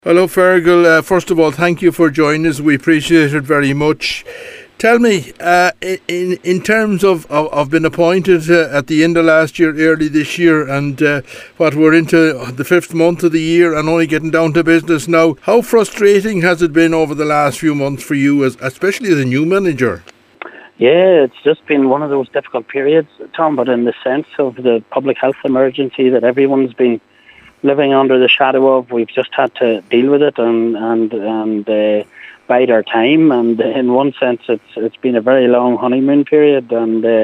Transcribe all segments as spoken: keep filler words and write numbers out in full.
Hello, Fergal. Uh, first of all, thank you for joining us. We appreciate it very much. Tell me, uh, in in terms of, of, of being appointed uh, at the end of last year, early this year, and uh, what we're into the fifth month of the year and only getting down to business now, how frustrating has it been over the last few months for you, as especially as a new manager? Yeah, it's just been one of those difficult periods, Tom, but in the sense of the public health emergency that everyone's been living under the shadow of, we've just had to deal with it and and and uh, bide our time. And in one sense, it's it's been a very long honeymoon period, and uh,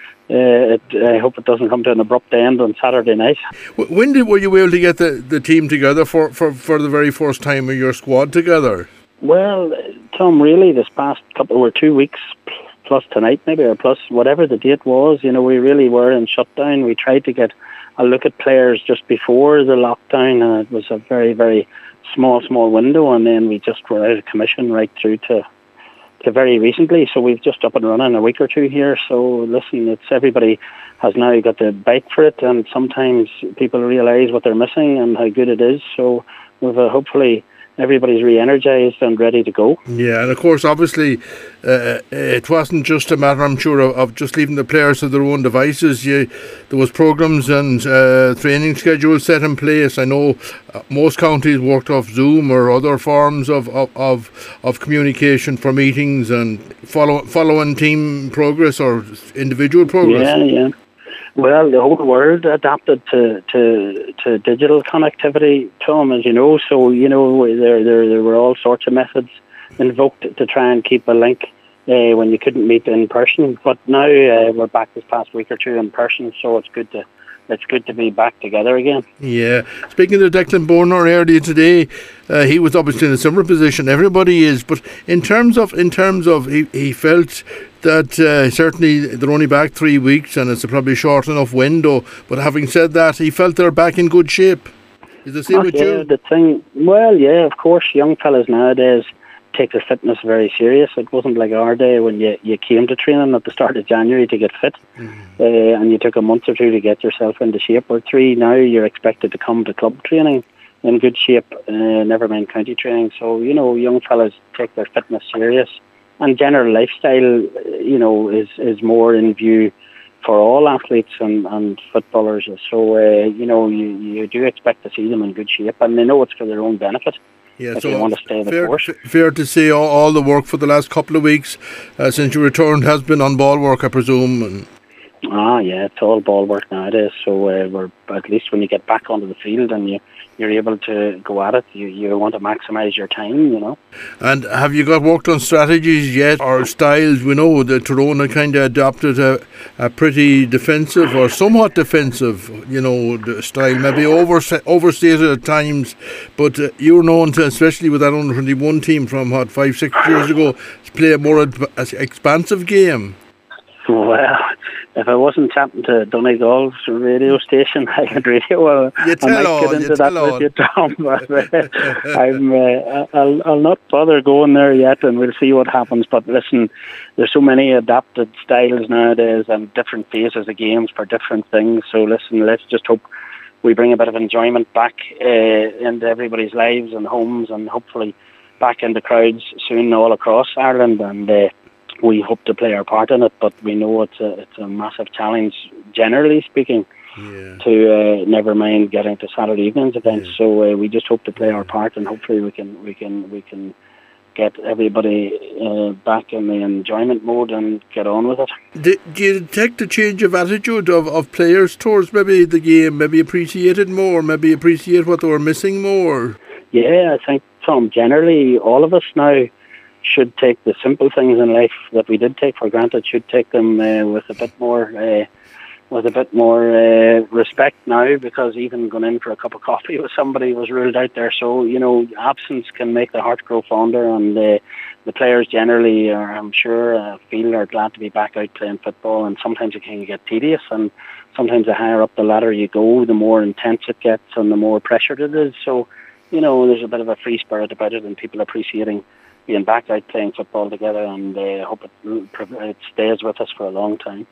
uh, it, I hope it doesn't come to an abrupt end on Saturday night. When did were you able to get the, the team together for, for, for the very first time of your squad together? Well, Tom, really, this past couple or two weeks plus tonight, maybe, or plus whatever the date was. You know, we really were in shutdown. We tried to get a look at players just before the lockdown, and it was a very, very small, small window, and then we just were out of commission right through to to very recently. So we've just up and running a week or two here. So listen, it's everybody has now got the bite for it, and sometimes people realise what they're missing and how good it is. So we've uh, hopefully everybody's re-energised and ready to go. Yeah, and of course, obviously, uh, it wasn't just a matter, I'm sure, of, of just leaving the players to their own devices. You, there was programmes and uh, training schedules set in place. I know uh, most counties worked off Zoom or other forms of, of, of, of communication for meetings and follow, following team progress or individual progress. Yeah, yeah. Well, the whole world adapted to, to to digital connectivity, Tom, as you know. So, you know, there there there were all sorts of methods invoked to try and keep a link uh, when you couldn't meet in person. But now uh, we're back this past week or two in person, so it's good to it's good to be back together again. Yeah. Speaking to Declan Borner earlier today, uh, he was obviously in a similar position. Everybody is, but in terms of in terms of he, he felt that uh, certainly they're only back three weeks and it's a probably short enough window. But having said that, he felt they're back in good shape. Is the same oh, with yeah, you? The thing, well, yeah, of course, young fellas nowadays take their fitness very serious. It wasn't like our day when you, you came to training at the start of January to get fit, mm. uh, and you took a month or two to get yourself into shape, or three. Now you're expected to come to club training in good shape, uh, never mind county training. So, you know, young fellas take their fitness serious. And general lifestyle, you know, is, is more in view for all athletes and, and footballers. So, uh, you know, you, you do expect to see them in good shape, and they know it's for their own benefit. Yeah, if so they want to stay the fair, course. Fair to say all, all the work for the last couple of weeks uh, since you returned has been on ball work, I presume. And ah, yeah, it's all ball work nowadays. So uh, we're at least when you get back onto the field and you you're able to go at it, you, you want to maximise your time, you know. And have you got worked on strategies yet or styles? We know that Tyrone kind of adopted a, a pretty defensive or somewhat defensive, you know, the style, maybe over, overstated at times, but uh, you're known to, especially with that under twenty-one team from what, five, six years ago, to play a more ad- expansive game. Well, if I wasn't chatting to Donegal's radio station, I could radio. Well, I might all, get into that all. with you, Tom. But uh, I'm, uh, I'll, I'll not bother going there yet, and we'll see what happens. But listen, there's so many adapted styles nowadays and different phases of games for different things. So listen, let's just hope we bring a bit of enjoyment back uh, into everybody's lives and homes, and hopefully back into crowds soon all across Ireland. And uh, we hope to play our part in it, but we know it's a it's a massive challenge, generally speaking, yeah. to uh, never mind getting to Saturday evenings events. Yeah. So uh, we just hope to play our part, and hopefully we can we can we can get everybody uh, back in the enjoyment mode and get on with it. Do, do you detect a change of attitude of, of players towards maybe the game, maybe appreciate it more, maybe appreciate what they were missing more? Yeah, I think, Tom, generally all of us now should take the simple things in life that we did take for granted, should take them uh, with a bit more uh, with a bit more uh, respect now, because even going in for a cup of coffee with somebody was ruled out there. So, you know, absence can make the heart grow fonder, and uh, the players generally are, I'm sure, uh, feel are glad to be back out playing football, and sometimes it can get tedious, and sometimes the higher up the ladder you go, the more intense it gets and the more pressured it is. So, you know, there's a bit of a free spirit about it, and people appreciating being back out playing football together, and I uh, hope it, it stays with us for a long time.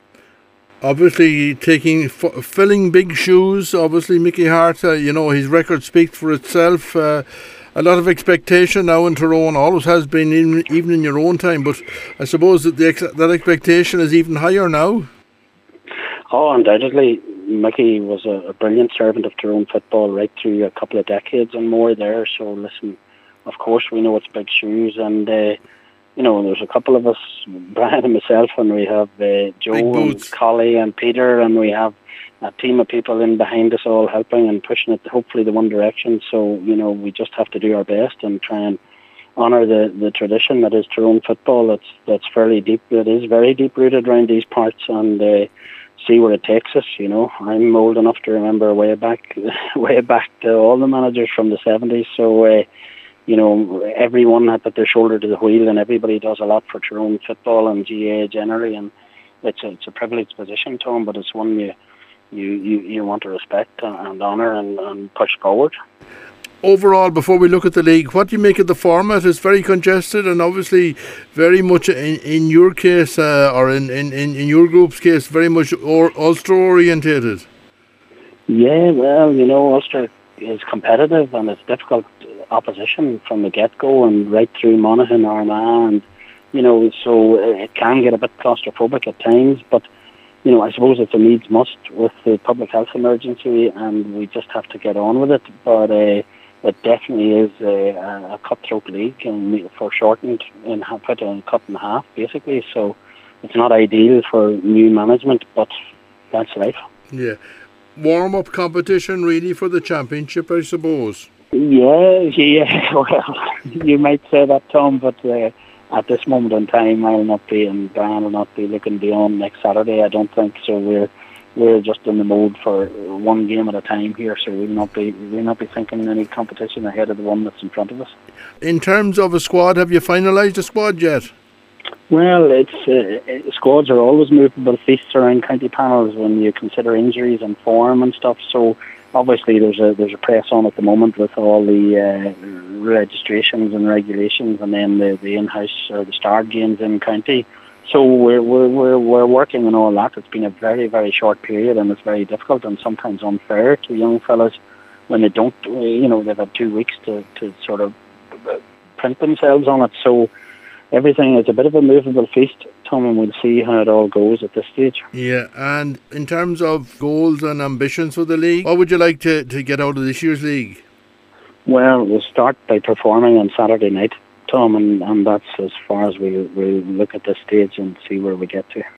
Obviously, taking f- filling big shoes. Obviously, Mickey Harte, uh, you know, his record speaks for itself. Uh, a lot of expectation now in Tyrone, always has been, even, even in your own time, but I suppose that the ex- that expectation is even higher now. Oh, undoubtedly. Mickey was a, a brilliant servant of Tyrone football right through a couple of decades and more there. So listen, of course we know it's big shoes, and uh, you know there's a couple of us, Brian and myself, and we have uh, Joe and Collie and Peter, and we have a team of people in behind us all helping and pushing it hopefully the one direction. So you know we just have to do our best and try and honour the, the tradition that is Tyrone football. That's that's fairly deep. It is very deep rooted around these parts, and uh, see where it takes us. You know, I'm old enough to remember way back, way back to all the managers from the seventies. So, uh, you know, everyone had put their shoulder to the wheel, and everybody does a lot for Tyrone football and G A A generally. And it's a, it's a privileged position, Tom, but it's one you you, you, you want to respect and honour and, and push forward. Overall, before we look at the league, what do you make of the format? It's very congested and obviously very much in, in your case, uh, or in, in, in your group's case, very much or, Ulster orientated. Yeah, well, you know, Ulster is competitive and it's difficult opposition from the get-go and right through Monaghan, Armagh, and, you know, so it can get a bit claustrophobic at times, but, you know, I suppose it's a needs must with the public health emergency and we just have to get on with it, but uh, it definitely is a, a cutthroat league and foreshortened and put in cut in half basically. So it's not ideal for new management, but that's life. Yeah, warm up competition really for the championship, I suppose. Yeah, yeah. Well, you might say that, Tom, but uh, at this moment in time, I'll not be, and Brian will not be looking beyond next Saturday. I don't think so. We're We're just in the mode for one game at a time here, so we'll not be we'll not be thinking any competition ahead of the one that's in front of us. In terms of a squad, have you finalised a squad yet? Well, it's uh, squads are always movable feasts around county panels when you consider injuries and form and stuff. So obviously there's a there's a press on at the moment with all the uh, registrations and regulations, and then the, the in-house or the start games in county. So we're, we're we're we're working on all that. It's been a very very short period, and it's very difficult and sometimes unfair to young fellas when they don't. You know, they've had two weeks to, to sort of print themselves on it. So everything is a bit of a movable feast, Tom, and we'll see how it all goes at this stage. Yeah, and in terms of goals and ambitions for the league, what would you like to, to get out of this year's league? Well, we'll start by performing on Saturday night, Tom, and, and that's as far as we we look at this stage and see where we get to.